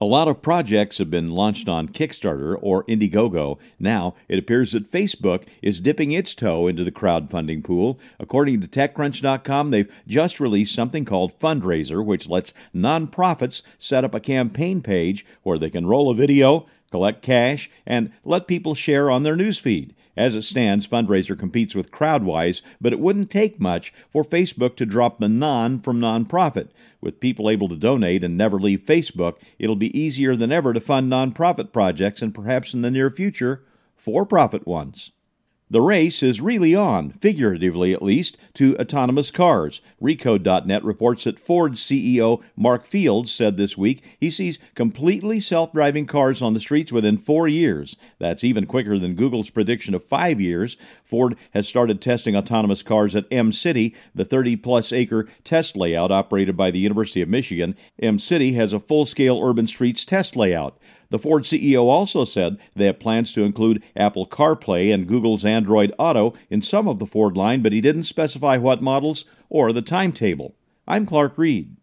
A lot of projects have been launched on Kickstarter or Indiegogo. Now, it appears that Facebook is dipping its toe into the crowdfunding pool. According to TechCrunch.com, they've just released something called Fundraiser, which lets nonprofits set up a campaign page where they can roll a video, collect cash, and let people share on their newsfeed. As it stands, Fundraiser competes with Crowdwise, but it wouldn't take much for Facebook to drop the non from nonprofit. With people able to donate and never leave Facebook, it'll be easier than ever to fund nonprofit projects and perhaps in the near future, for-profit ones. The race is really on, figuratively at least, to autonomous cars. Recode.net reports that Ford CEO Mark Fields said this week he sees completely self-driving cars on the streets within 4 years. That's even quicker than Google's prediction of 5 years. Ford has started testing autonomous cars at M-City, the 30-plus acre test layout operated by the University of Michigan. M-City has a full-scale urban streets test layout. The Ford CEO also said they have plans to include Apple CarPlay and Google's Android Auto in some of the Ford line, but he didn't specify what models or the timetable. I'm Clark Reed.